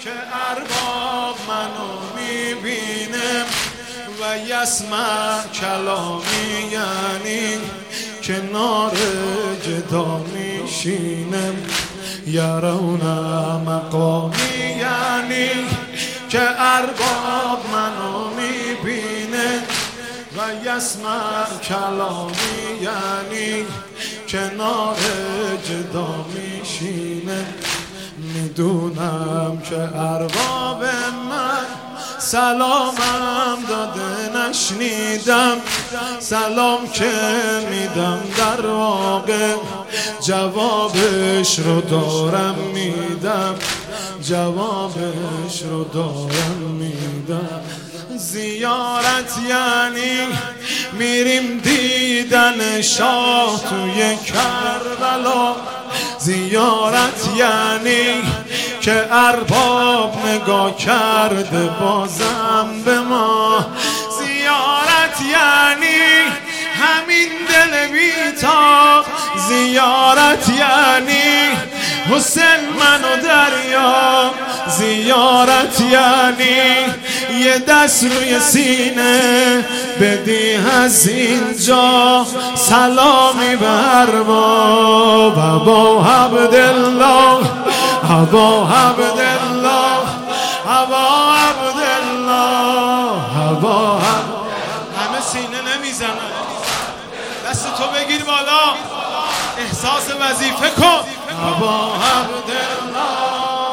که ارباب منو میبینه و یسمع کلامی، یعنی کنار جدا میشینم. یرون مقامی، یعنی که ارباب منو میبینه و یسمع کلامی، یعنی کنار جدا میشینه. میدونم که ارباب من سلامم داده نشنیدم، سلام که میدم در واقع جوابش رو دارم میدم، جوابش رو دارم میدم. زیارت یعنی میریم دیدن شاه توی کربلا، زیارت یعنی که ارباب نگاه کرده بازم به ما، زیارت یعنی همین دل بی‌تاب، زیارت یعنی حسین منو دریا، زیارت یعنی یه دست روی سینه بدی از اینجا سلامی به ارباب ابا عبدالله، ابا عبدالله، ابا عبدالله، ابا عبدالله. همه سینه نمیزنن، دست تو بگیر بالا، احساس وظیفه کن. ابا عبدالله،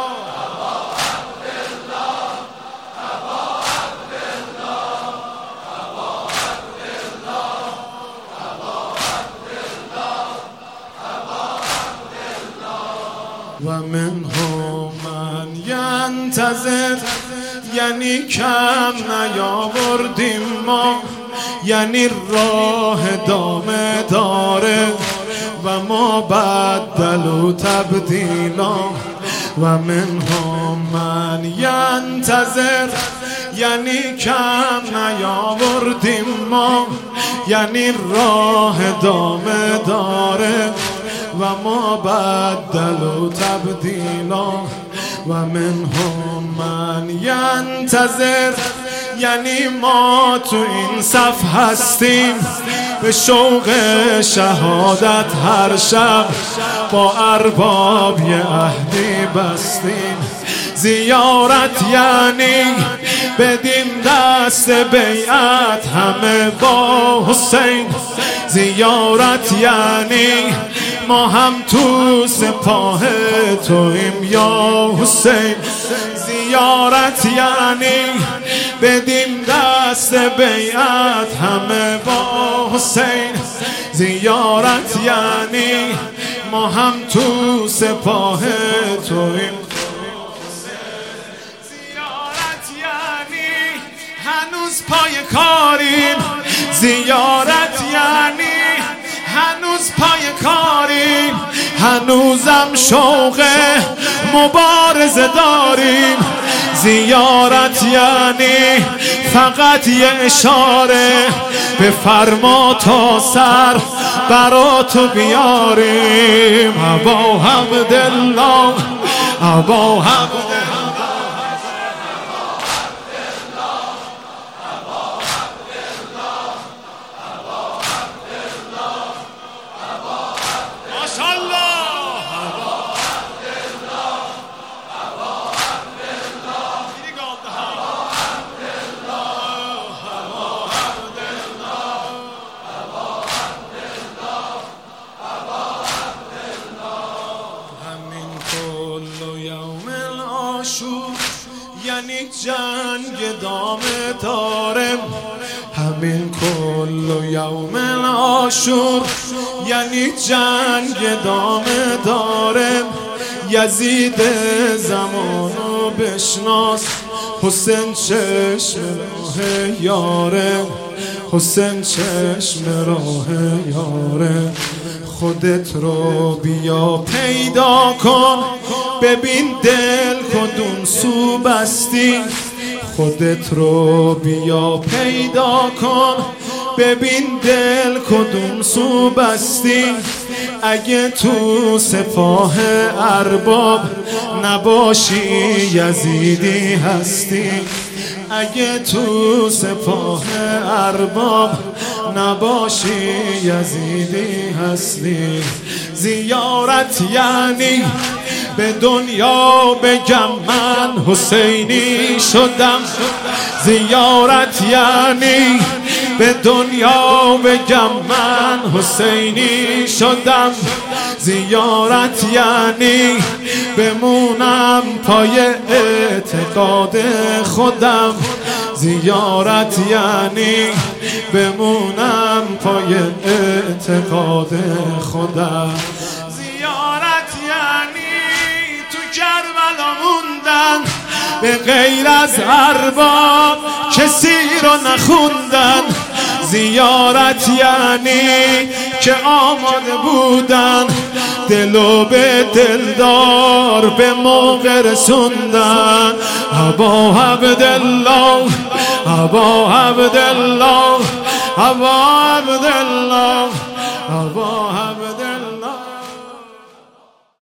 و منهم من ینتظر، یعنی کم نیاوردیم ما، یعنی راه ادامه داره و ما بدل و تبدیلا. و منهم من ینتظر، یعنی کم نیاوردیم ما، یعنی راه ادامه داره و ما بدل و تبدیلا. و منهم من ینتظر، یعنی ما تو این صف هستیم به شوق شهادت هر شب با ارباب یه عهدی بستیم. زیارت یعنی بدیم دست بیعت همه با حسین، زیارت یعنی ما هم تو سپاه تویم یا حسین، زیارت یعنی بدیم دست بیعت همه با حسین، زیارت یعنی ما هم تو سپاه تویم. زیارت یعنی هنوز پای کاریم، زیارت یعنی هنوز پای کاریم، هنوزم شوق مبارزه داریم. زیارت یعنی فقط یه اشاره به فرما تا سر برا تو بیاریم. ابا عبدالله، ابا عبدالله، یعنی جنگ دامه دارم، همین کل یوم عاشور یعنی جنگ دامه دارم. یزید زمانو بشناس، حسین چشم راه یاره، حسین چشم راه یاره. خودت رو بیا پیدا کن، ببین دل کدوم سو بستی. خودت رو بیا پیدا کن، ببین دل کدوم سو بستی. اگه تو سپاه ارباب نباشی یزیدی هستی. اگه تو سپاه ارباب نباشی یزیدی هستی. زیارت یعنی به دنیا بگم من حسینی شدم. زیارت یعنی به دنیا بگم من حسینی شدم. زیارت یعنی بمونم پای اعتقاد خودم. زیارت یعنی بمونم پای اعتقاد خودم. زیارت یعنی تو کربلا موندن به غیر از ارباب کسی رو نخوندن. زیارت یعنی که آماده بودن دلو به دلدار به موقع رسوندن. ابا عبدالله ابا عبدالله ابا عبدالله ابا